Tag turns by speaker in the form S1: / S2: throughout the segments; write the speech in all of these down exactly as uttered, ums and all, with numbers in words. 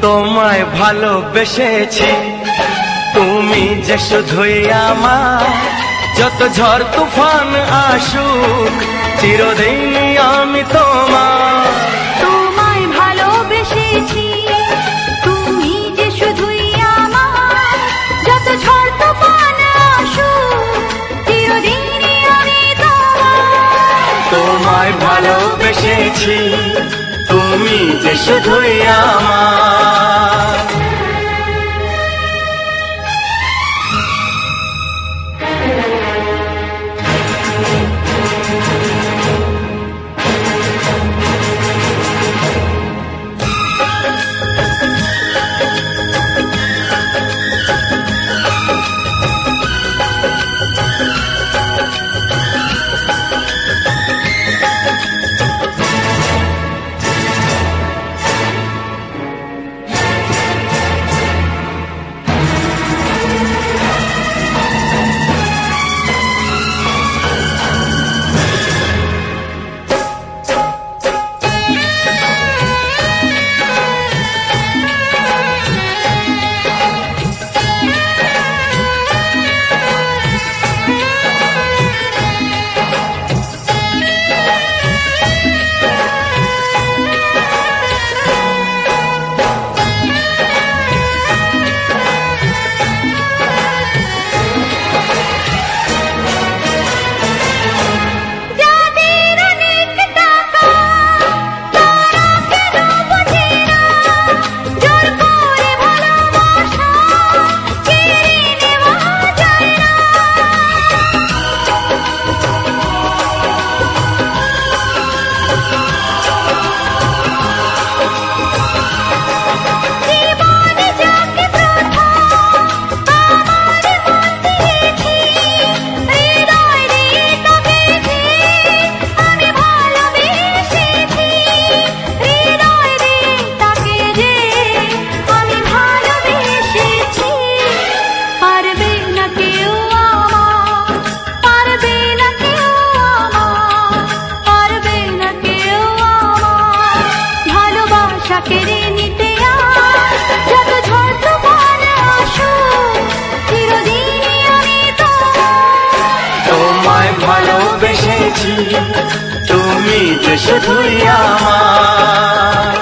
S1: তোমায় ভালোবেসেছি তুমি যে শুধুই আমার যত ঝড় তুফান আসুক চিরদিন আমি তোমার
S2: তোমায় ভালোবেসেছি তুমি যে শুধুই আমার যত ঝড় তুফান আসুক চিরদিন আমি তোমার
S1: তোমায় ভালোবেসেছি তুমি যে শুধুই আমার তুমি যে শুধুই আমার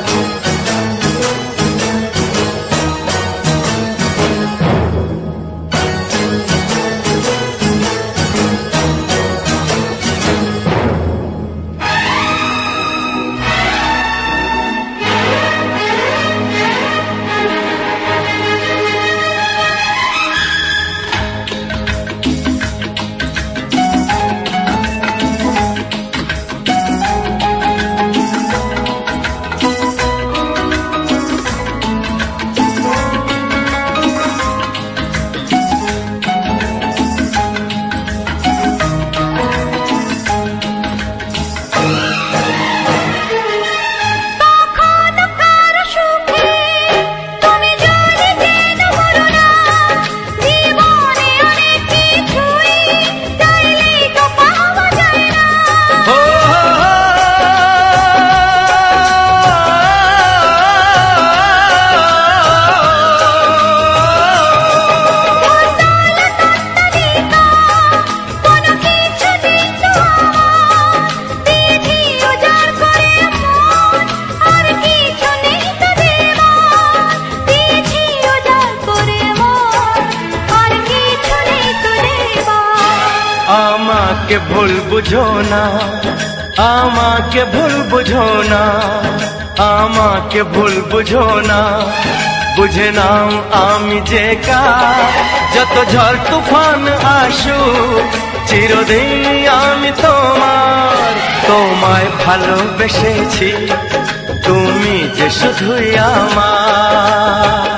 S1: আমাকে ভুল বুঝো না আমাকে ভুল বুঝো না আমাকে ভুল বুঝো না বুঝে নাও আমি যে কার যত ঝড় তুফান আসুক চিরদিন আমি তোমার তোমায় ভালোবেসেছি তুমি যে শুধুই আমার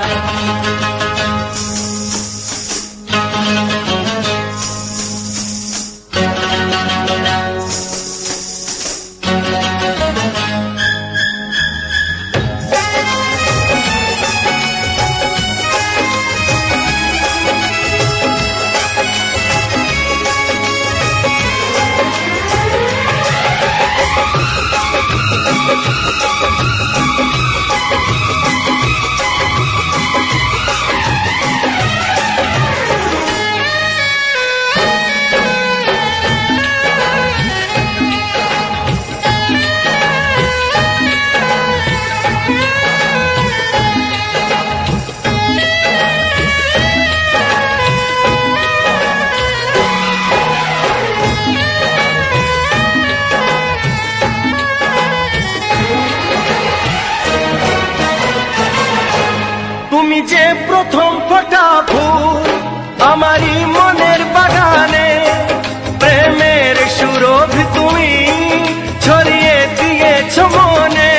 S1: যে প্রথম ফোটা ফুল আমারই মনের বাগানে, প্রেমের সুরভি তুমি ছড়িয়ে দিয়েছ মনে।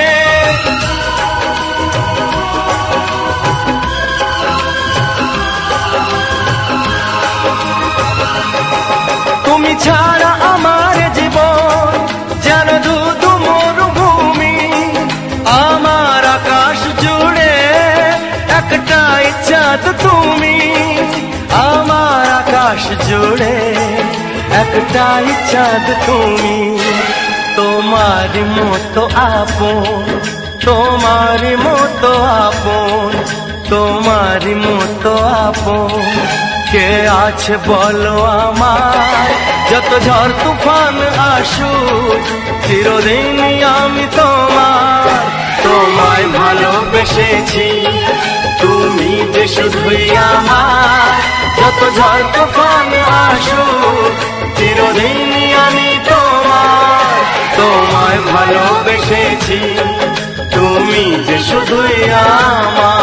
S1: তুমি ছাড়া আমার জীবন যেন ধুধু মরুভূমি, আমার আকাশ জুড়ে একটাই চাঁদ তুমি, আমার আকাশ জুড়ে একটাই চাঁদ তুমি। তোমার মতো আপন, তোমার মতো আপন, তোমার মতো আপন কে আছে বলো আমার। যত ঝড় তুফান আসুক চিরদিনই আমি তোমার। তোমায় ভালোবেসেছি তুমি যে শুধুই আমার। যত ঝড় তুফান আসুক চিরদিনই আমি তোমার। তোমায় ভালোবেসেছি তুমি যে শুধুই আমার।